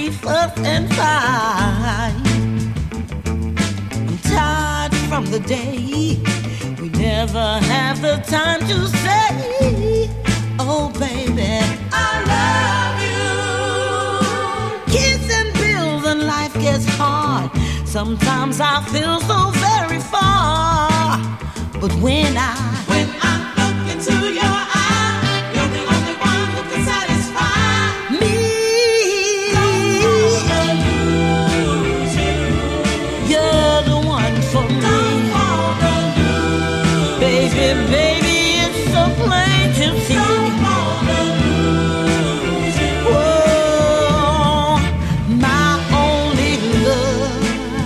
we fuss and fight. I'm tired from the day we never have the time to say, oh baby, I love you. Kids and bills and life gets hard. Sometimes I feel so very far. But when I look into your eyes, you're the only one who can satisfy me. Don't wanna lose you. You're the one for me. Don't wanna lose baby, you. Baby, it's so plain to see. Don't wanna lose you. Whoa, my only love.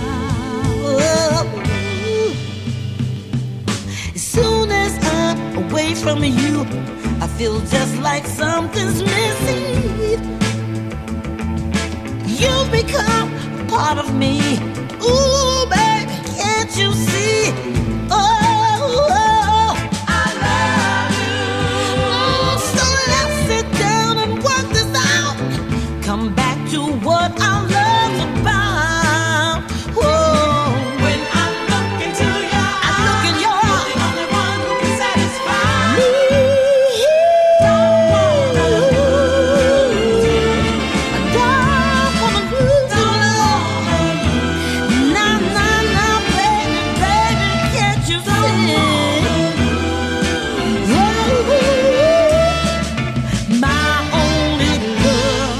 As soon as I'm away from you, I feel just like something's missing. You become part of me. Ooh, baby, can't you see? Oh, I love you. So let's sit down and work this out. Come back to what our love's about. Whoa. When I look into your eyes, you're the only one who can satisfy me. Don't wanna lose you. I don't wanna lose you. Nah, baby, baby, can't you see? My only love.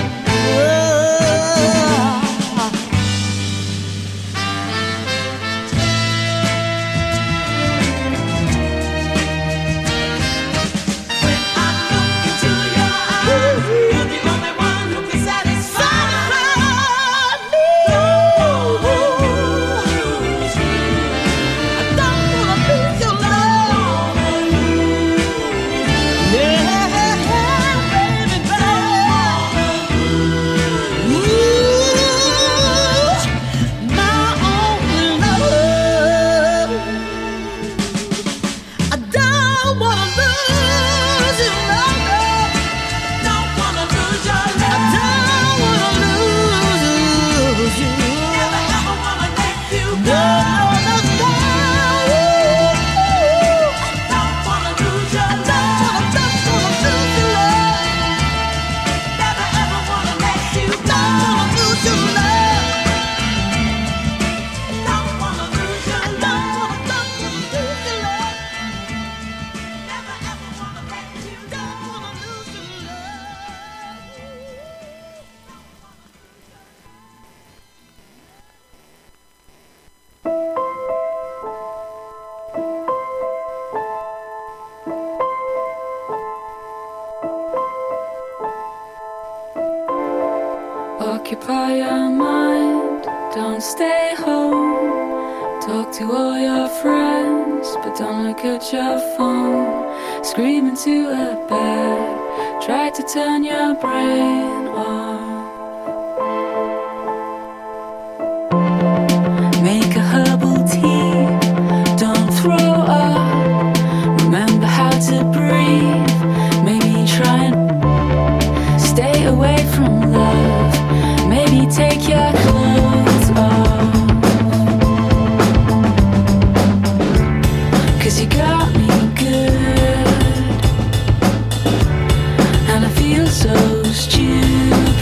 When I look into your eyes, you're the only one who can satisfy me. Don't lose you. I don't wanna lose your love. Yeah, baby, baby. Ooh, my only love. I don't wanna lose you, no, no. Don't wanna lose your love. I don't wanna lose you. Never ever wanna let you go. No, no, no. Don't wanna lose your love. Don't wanna lose your love. Never ever wanna let you go. Don't wanna lose your love. Don't wanna lose your love. Don't wanna lose your love. Never ever wanna let you go. Don't wanna lose your love. Occupy your mind, don't stay home. Talk to all your friends, but don't look at your phone. Scream into a bed, try to turn your brain off. Make a herbal tea, don't throw up. Remember how to breathe, maybe try and stay away from love. Maybe take your clothes off. 'Cause you got me good, and I feel so stupid.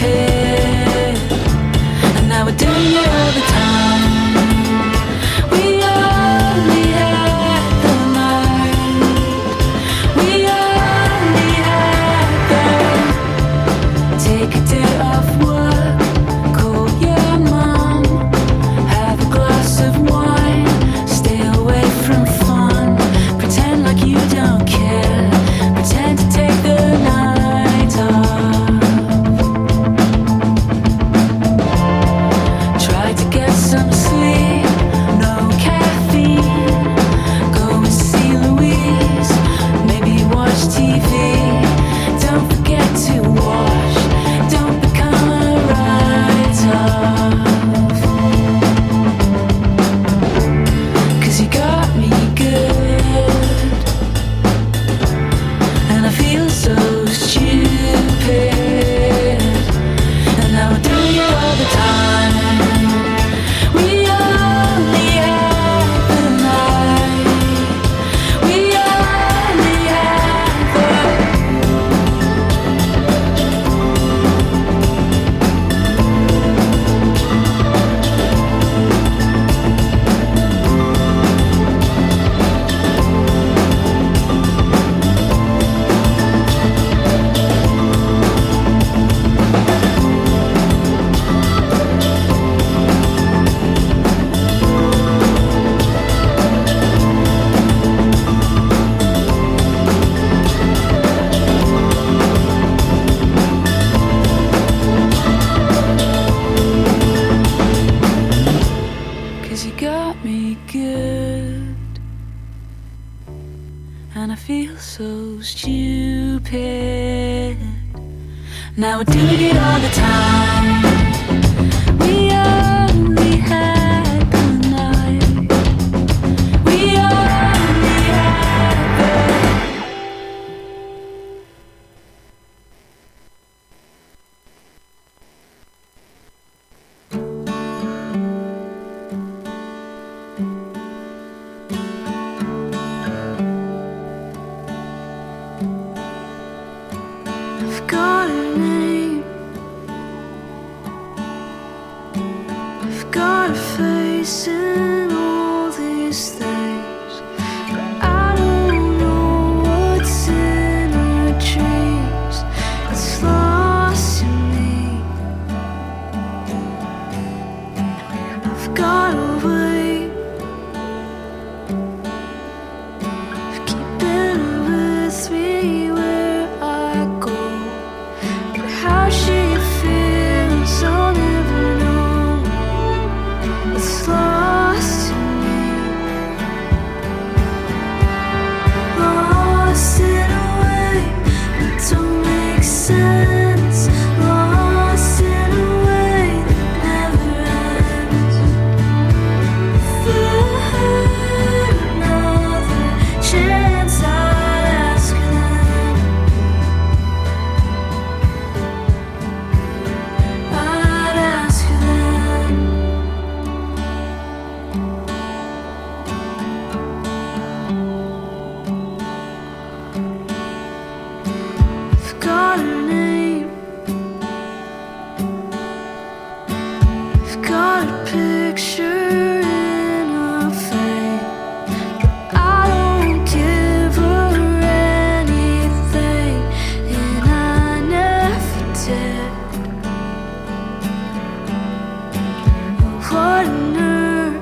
feel so stupid. Now we're doing it all the time. We only had the night. We only had the I've got a name, I've got a face in all these things, but I don't know what's in our dreams. It's lost in me. I've got a way of keeping with me where I go. How she feels, I'll never know. It's lost in me. Lost in a way that don't make sense. Lost in a way that never ends. If I had another chance, I'd ask them. I'd ask them. I've got a name, I've got a picture in a frame, but I don't give her anything, and I never did. What a nerve,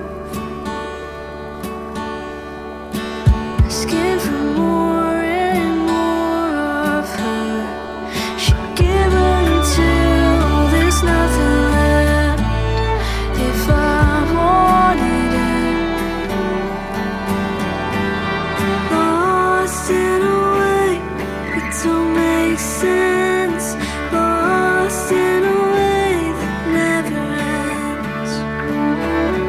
asking for more and more of her. She give until there's nothing left. If I wanted it, lost in a way that don't make sense. Lost in a way that never ends.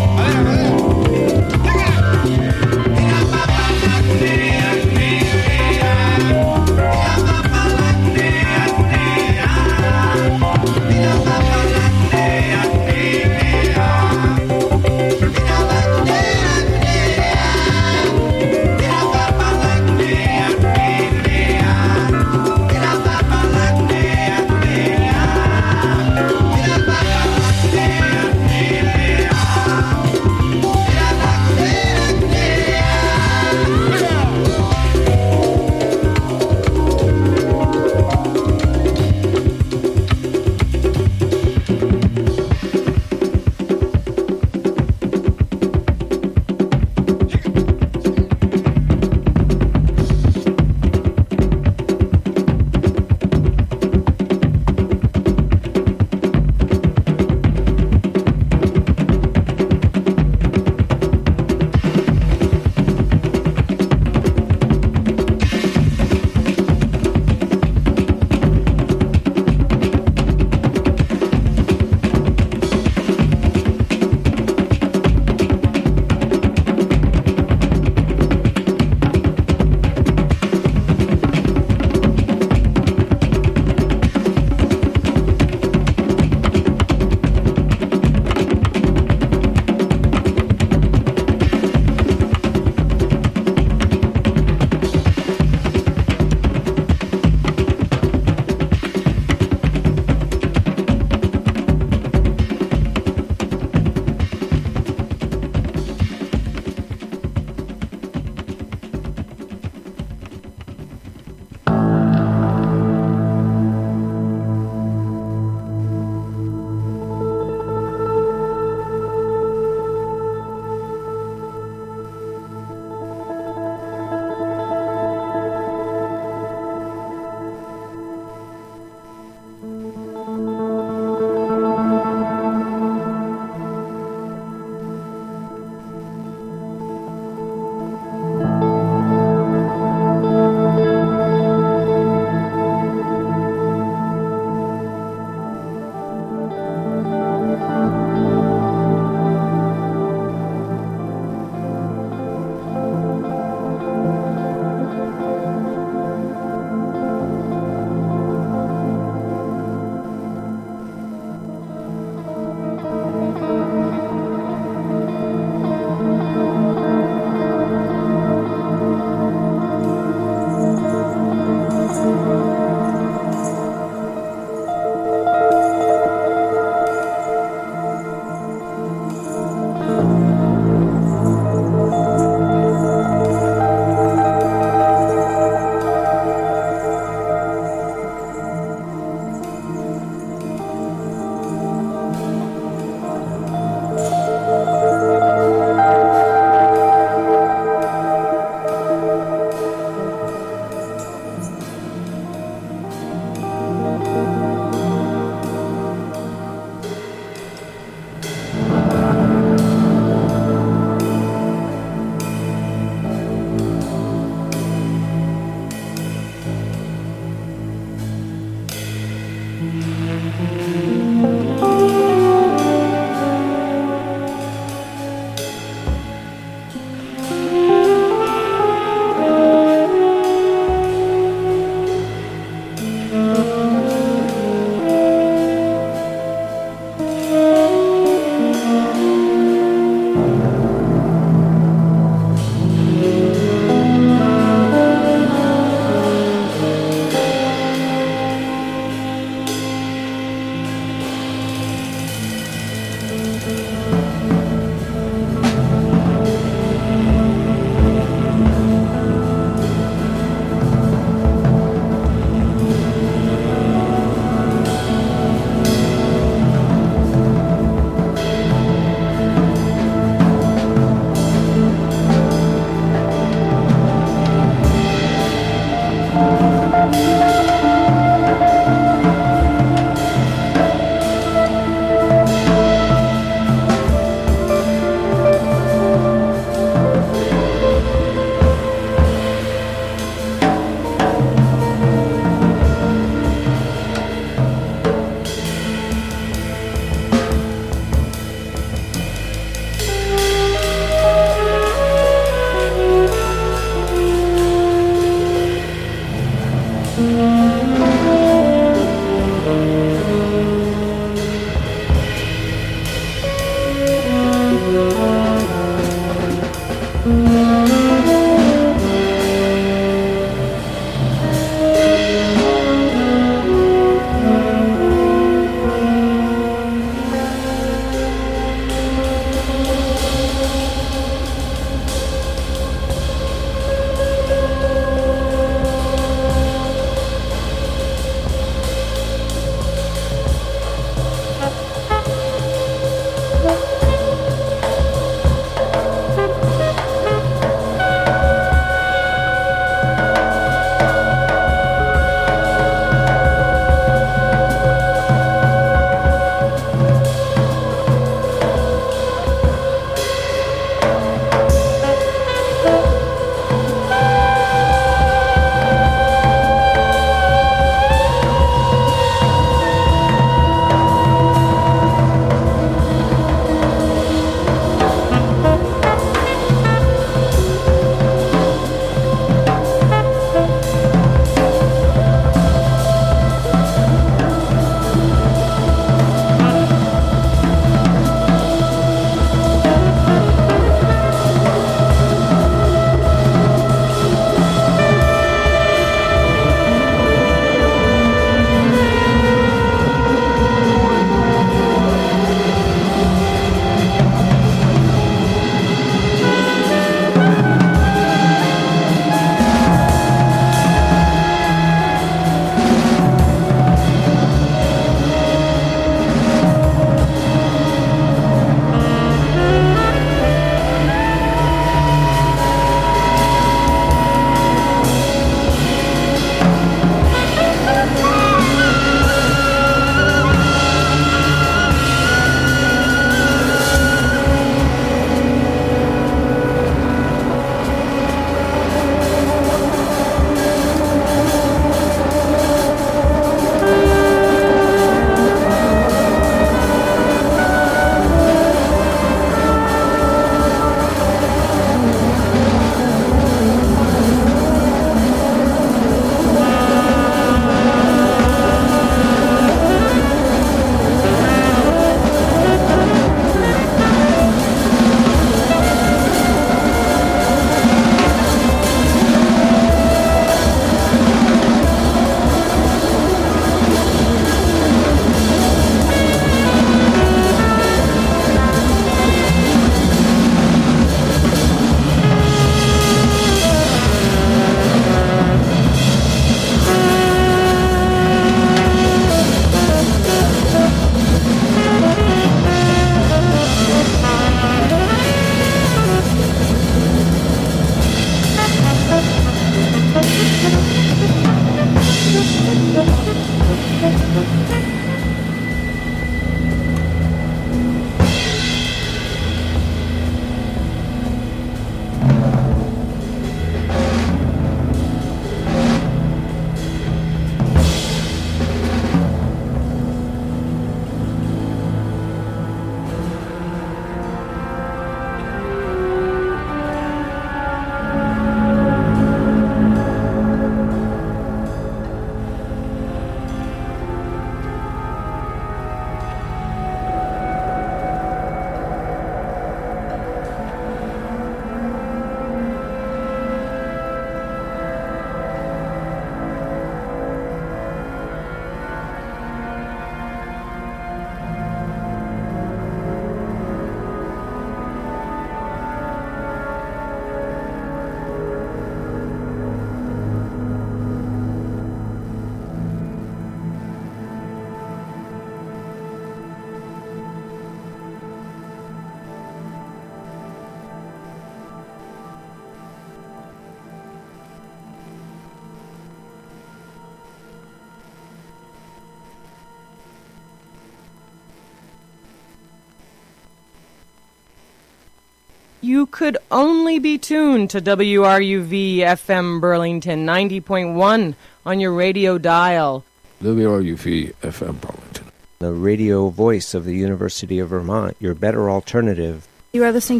You could only be tuned to WRUV FM Burlington 90.1 on your radio dial. WRUV FM Burlington. The radio voice of the University of Vermont, your better alternative. You are listening